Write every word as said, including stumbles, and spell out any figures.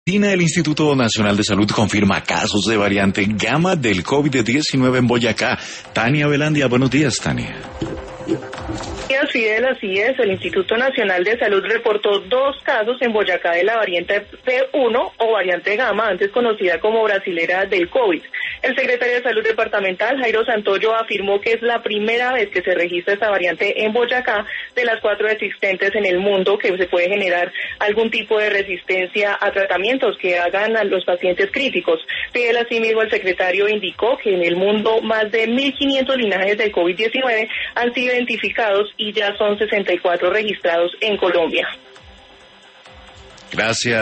El Instituto Nacional de Salud confirma casos de variante Gamma del COVID diecinueve en Boyacá. Tania Velandia, buenos días, Tania. Fidel, así es, el Instituto Nacional de Salud reportó dos casos en Boyacá de la variante P uno o variante Gamma, antes conocida como brasilera del COVID. El secretario de Salud departamental, Jairo Santoyo, afirmó que es la primera vez que se registra esta variante en Boyacá, de las cuatro existentes en el mundo, que se puede generar algún tipo de resistencia a tratamientos que hagan a los pacientes críticos. Fidel, asimismo, el secretario indicó que en el mundo más de mil quinientos linajes del COVID diecinueve han sido identificados y ya son sesenta y cuatro registrados en Colombia. Gracias.